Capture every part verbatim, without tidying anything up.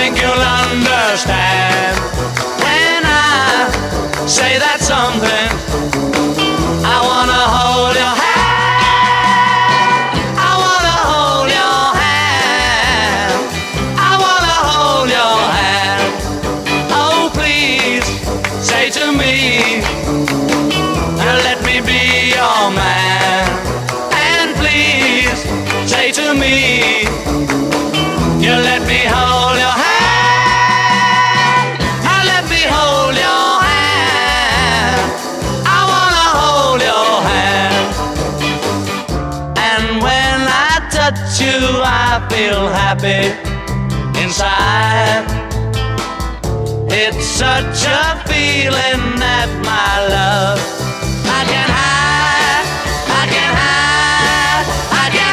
think you'll understand when I say that something. I wanna hold your hand. I wanna hold your hand. I wanna hold your hand. Oh, please say to me, let me be your man. And please say to me, you let me hold your hand. I let me hold your hand. I wanna hold your hand. And when I touch you, I feel happy inside. It's such a feeling that my love I can hide, I can hide, I can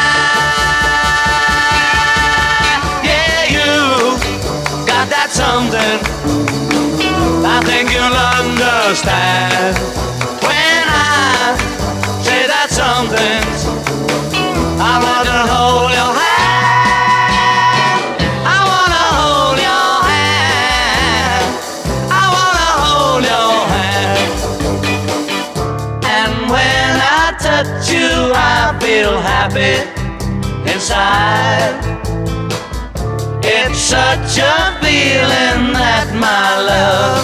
hide. Yeah, you got that something I think you'll understand when I say that something. I wanna hold your hand. I wanna hold your hand. I wanna hold your hand. And when I touch you, I feel happy inside. It's such a feeling that my love